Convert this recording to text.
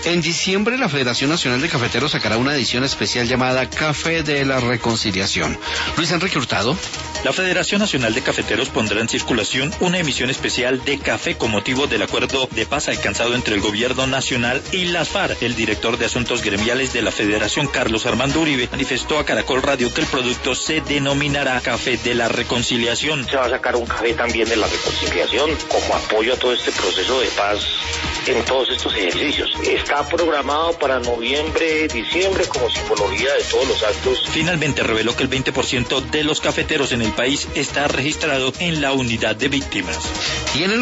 En diciembre, la Federación Nacional de Cafeteros sacará una edición especial llamada Café de la Reconciliación. Luis Enrique Hurtado. La Federación Nacional de Cafeteros pondrá en circulación una emisión especial de café con motivo del acuerdo de paz alcanzado entre el Gobierno Nacional y las FARC. El director de Asuntos Gremiales de la Federación, Carlos Armando Uribe, manifestó a Caracol Radio que el producto se denominará Café de la Reconciliación. Se va a sacar un café también de la reconciliación como apoyo a todo este proceso de paz en todos estos ejercicios. Está programado para noviembre, diciembre como simbología de todos los actos. Finalmente reveló que el 20% de los cafeteros en el país está registrado en la unidad de víctimas. Y en el